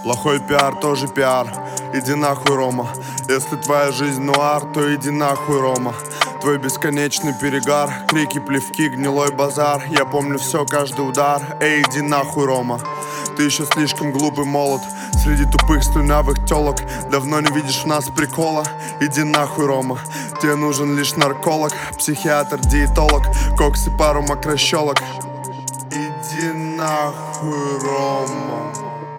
Плохой пиар тоже пиар. Иди нахуй, Рома. Если твоя жизнь нуар, то иди нахуй, Рома. Твой бесконечный перегар, крики, плевки, гнилой базар. Я помню все, каждый удар. Эй, иди нахуй, Рома. Ты еще слишком глупый молод. Среди тупых слюнявых телок давно не видишь в нас прикола. Иди нахуй, Рома. Тебе нужен лишь нарколог, психиатр, диетолог, кокс и пару мокрощелок. Иди нахуй, Рома.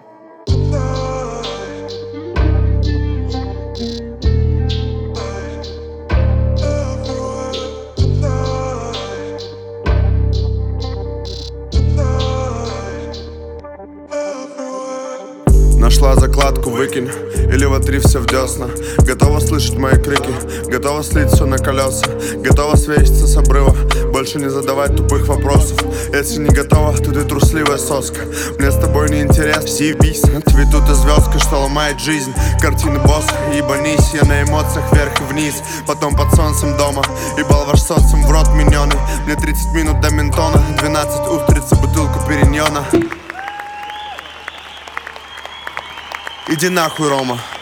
Нашла закладку, выкинь, или вотри все в десна. Готова слышать мои крики, готова слить все на колеса. Готова свеситься с обрыва, больше не задавать тупых вопросов. Если не готова, то ты трусливая соска. Мне с тобой не интересно, съебись. Цветут и звездка, что ломает жизнь. Картины босса, ебанись. Я на эмоциях вверх и вниз, потом под солнцем дома. Ебал ваш социум в рот миньоны. Мне 30 минут до ментона, 12 устриц и бутылку периньона. Иди нахуй, Рома.